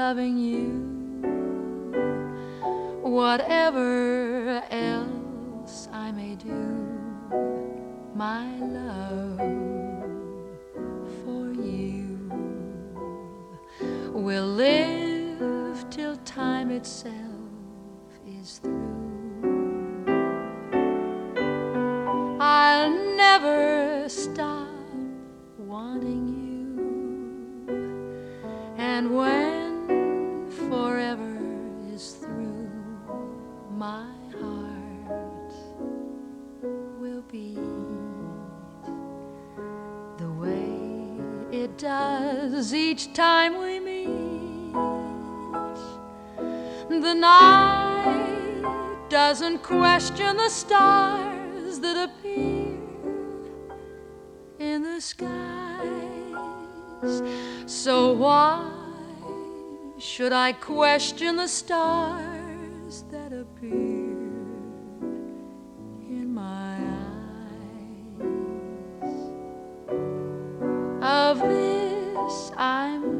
loving you. Whatever else I may do, my love for you will live till time itself is through. I'll never stop wanting you, and when forever is through, my heart will beat the way it does each time we meet. The night doesn't question the stars that appear in the skies, so why should I question the stars that appear in my eyes? Of this I'm